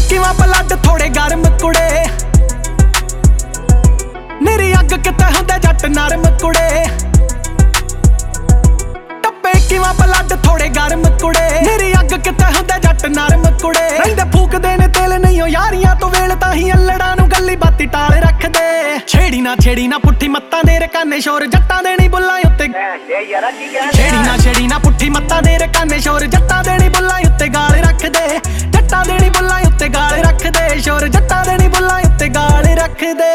ਕਿਵਾਂ blood ਥੋੜੇ ਗਰਮ ਕੁੜੇ, ਮੇਰੀ ਅੱਗ ਕਿਤੇ ਹੁੰਦੇ ਜੱਟ ਨਰਮ ਕੁੜੇ। ਟੱਪੇ ਕਿਵਾਂ ਬਲੱਡ ਥੋੜੇ ਗਰਮ ਕੁੜੇ, ਮੇਰੀ ਅੱਗ ਕਿਤੇ ਹੁੰਦੇ ਜੱਟ ਨਰਮ ਕੁੜੇ। ਰਹਿੰਦੇ ਫੂਕਦੇ ਨੇ ਤੇਲ ਨਹੀਂ ਉਹ ਯਾਰੀਆਂ ਤੋਂ ਵੇਲ, ਤਾਂ ਹੀ ਅਲੜਾਂ ਨੂੰ ਗੱਲੀ ਬਾਤੀ ਟਾਲ ਰੱਖਦੇ। ਛੇੜੀ ਨਾ ਪੁੱਠੀ ਮੱਤਾਂ ਦੇ ਰਕਾਨੇ ਸ਼ੋਰ, ਜੱਟਾਂ ਦੇ ਨੀ ਬੁੱਲਾਂ ਉੱਤੇ। ਛੇੜੀ ਨਾ ਪੁੱਠੀ ਮੱਤਾਂ ਦੇ ਰਕਾਨੇ ਸ਼ੋਰ, ਜੱਟਾਂ ਦੇ ਨੀ ਬੁੱਲਾਂ ਉੱਤੇ ਗਾਲ ਰੱਖਦੇ। ਜੱਟਾਂ ਦੇ ਨੀ ਬੁੱਲਾਂ ਉੱਤੇ ਗਾਲ ਰੱਖਦੇ ਸ਼ੋਰ, ਜੱਟਾਂ ਦੇ ਨੀ ਬੁੱਲਾਂ ਉੱਤੇ ਗਾਲ ਰੱਖਦੇ।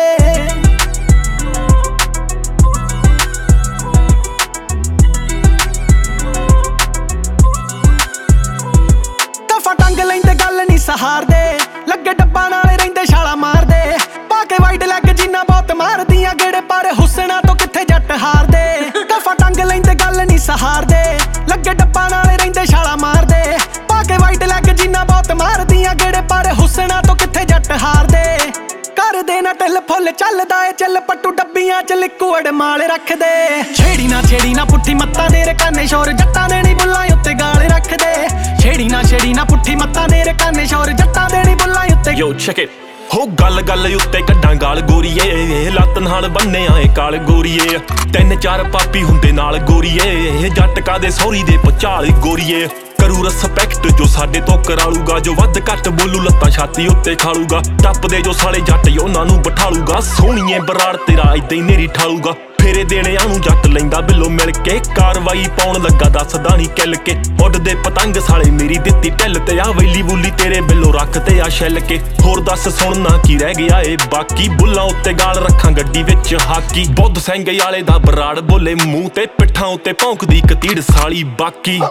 ਦਫਾ ਟੰਗ ਲੈਂਦੇ ਗੱਲ ਨੀ ਸਹਾਰਦੇ, ਲੱਗੇ ਡੱਬਾ ਨਾਲ ਰਹਿੰਦੇ ਛਾਲਾ ਮਾਰਦੇ। ਪਾ ਕੇ ਵਾਈਡ ਲੈਗ ਜਿੰਨਾ ਬਹੁਤ ਮਾਰਦੀਆਂ ਗੇੜੇ, ਪਰ ਹੁਸਨਾ ਤੋਂ ਕਿੱਥੇ ਜੱਟ ਹਾਰਦੇ। ਦਫਾ ਟੰਗ ਲੈਂਦੇ ਗੱਲ ਨੀ ਸਹਾਰਦੇ, ਲੱਗੇ ਡੱਬਾ ਨਾਲ ਰਹਿੰਦੇ ਛਾਲਾ ਮਾਰਦੇ। ਪਾ ਕੇ ਵਾਈਡ ਲੈਗ ਜਿੰਨਾ ਬਹੁਤ ਮਾਰਦੀਆਂ ਗੇੜੇ, ਪਰ ਹੁਸਨਾ ਤੋਂ ਕਿੱਥੇ ਜੱਟ ਹਾਰਦੇ। ਕਰਦੇ ਨਾ ਢਿੱਲ ਫੁੱਲ ਚੱਲਦਾ ਏ ਚੱਲ ਪੱਟੂ, ਡੱਬੀਆਂ ਚ ਲਿਕੁਇਡ ਮਾਲ ਰੱਖਦੇ। ਛੇੜੀ ਨਾ ਪੁੱਠੀ ਮੱਤਾਂ ਦੇ ਰਕਾਨੇ ਸ਼ੋਰ, ਜੱਟਾਂ ਦੇ ਨੀ ਬੁੱਲਾਂ ਉੱਤੇ ਗਾਲ ਰੱਖਦੇ। ਛੇੜੀ ਨਾ ਪੁੱਠੀ ਮੱਤਾਂ ਦੇ ਰਕਾਨੇ ਸ਼ੋਰ, ਜੱਟਾਂ ਦੇ ਨੀ ਬੁੱਲਾਂ ਉੱਤੇ। ਯੋ ਚੈੱਕ ਇਟ ਹੋ ਗੱਲ ਉੱਤੇ ਕੱਢਾਂ ਗਾਲ ਗੋਰੀਏ, ਲੱਤ ਨਾਲ ਬੰਨਿਆ ਏ ਕਾਲ ਗੋਰੀਏ। 3-4 ਪਾਪੀ ਹੁੰਦੇ ਨਾਲ ਗੋਰੀਏ, ਜੱਟ ਕਾਦੇ ਸੌਰੀ ਦੇ ਪਚਾਲ ਗੋਰੀਏ। ਕਰੂ ਰਿਸਪੈਕਟ ਜੋ ਸਾਡੇ ਤੋਂ ਕਰਾਲੂਗਾ, ਜੋ ਵੱਧ ਘੱਟ ਬੋਲੂ ਲੱਤਾਂ ਛਾਤੀ ਉੱਤੇ ਖਾਲੂਗਾ। ਟੱਪਦੇ ਜੋ ਸਾਲੇ ਜੱਟ ਉਹਨਾਂ ਨੂੰ ਬਿਠਾਲੂਗਾ, ਸੋਹਣੀਏ ਬਰਾੜ ਤੇਰਾ ਏਦਾਂ ਹੀ ਨੇਰੀ ਠਾਲੂਗਾ। ਫੇਰੇ ਦੇਣਿਆਂ ਨੂੰ ਜੱਟ ਲੈਂਦਾ ਬਿੱਲੋ ਮਿਲ ਕੇ, ਕਾਰਵਾਈ ਪਾਉਣ ਲੱਗਾ ਦੱਸਦਾ ਨੀ ਕਿੱਲ ਕੇ। ਉੱਡਦੇ ਪਤੰਗ ਸਾਲੇ ਮੇਰੀ ਦਿੱਤੀ ਢਿੱਲ ਤੇ, ਆ ਵੈਲੀ ਬੁੱਲੀ ਤੇਰੇ ਬਿੱਲੋ ਰੱਖ ਤੇ ਆ ਛਿੱਲ ਕੇ। ਹੋਰ ਦੱਸ ਸੁਣਨਾ ਕੀ ਰਹਿ ਗਿਆ ਏ ਬਾਕੀ, ਬੁੱਲਾਂ ਉੱਤੇ ਗਾਲ ਰੱਖਾਂ ਗੱਡੀ ਵਿੱਚ ਹਾਕੀ। ਬੁੱਧ ਸਿੰਘ ਵਾਲੇ ਦਾ ਬਰਾੜ ਬੋਲੇ ਮੂੰਹ ਤੇ, ਪਿੱਠਾਂ ਉੱਤੇ ਭੌਂਕਦੀ ਕਤੀੜ ਸਾਲੀ ਬਾਕੀ।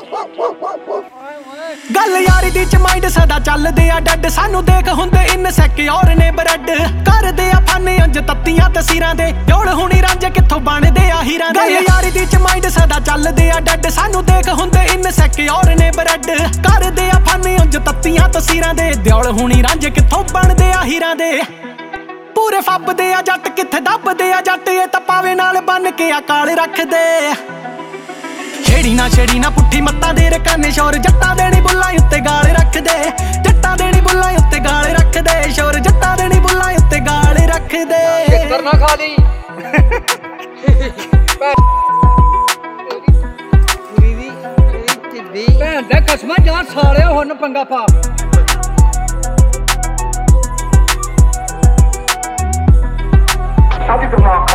ਗੱਲ ਯਾਰੀ ਦੀ ਚ ਮਾਈਂਡ ਸਦਾ ਚੱਲਦੇ ਆ ਡੱਡ, ਸਾਨੂੰ ਦੇਖ ਹੁੰਦੇ ਇਨਸੈਕਿਉਰ ਨੇ ਬਰੱਡ। ਕਰਦੇ ਆ ਫਨ ਅੰਜ ਤੱਤੀਆਂ ਤਸੀਰਾਂ ਦੇ, ਜੋੜ ਹੁਣੀ ਰਾਂਝੇ ਕਿੱਥੋਂ ਬਣਦੇ ਆ ਹੀਰਾਂ ਦੇ। ਗੱਲ ਯਾਰੀ ਦੀ ਚ ਮਾਈਂਡ ਸਦਾ ਚੱਲਦੇ ਆ ਡੱਡ, ਸਾਨੂੰ ਦੇਖ ਹੁੰਦੇ ਇਨਸੈਕਿਉਰ ਨੇ ਬਰੱਡ। ਕਰਦੇ ਆ ਫਨ ਅੰਜ ਤੱਤੀਆਂ ਤਸੀਰਾਂ ਦੇ, ਦਿਉਲ ਹੁਣੀ ਰਾਂਝੇ ਕਿੱਥੋਂ ਬਣਦੇ ਆ ਹੀਰਾਂ ਦੇ। ਪੂਰੇ ਫੱਬਦੇ ਆ ਜੱਟ ਕਿੱਥੇ ਦੱਬਦੇ ਆ ਜੱਟ, ਇਹ ਤਾਂ ਪਾਵੇ ਨਾਲ ਬੰਨ ਕੇ ਆ ਕਾਲ ਰੱਖਦੇ। ਛੇੜੀ ਨਾ ਪੁੱਠੀ ਮੱਤਾਂ ਦੇ ਰਕਾਨੇ ਸ਼ੋਰ, ਜੱਟਾਂ ਦੇ ਨੀ ਬੁੱਲਾਂ ਉੱਤੇ ਗਾਲ ਰੱਖਦੇ। ਜੱਟਾਂ ਦੇ ਨੀ ਬੁੱਲਾਂ ਉੱਤੇ ਗਾਲ ਰੱਖਦੇ ਸ਼ੋਰ, ਜੱਟਾਂ ਦੇ ਨੀ ਬੁੱਲਾਂ ਉੱਤੇ ਗਾਲ ਰੱਖਦੇ। ਕਿੱਧਰ ਨਾ ਖਾ ਲਈ ਭੈਣ ਦੇ ਕਸਮਾਂ ਜਾਂ ਸਾਲਿਓ ਹੁਣ ਪੰਗਾ ਪਾ। ਸਾਡੀ ਦਿਮਾਗ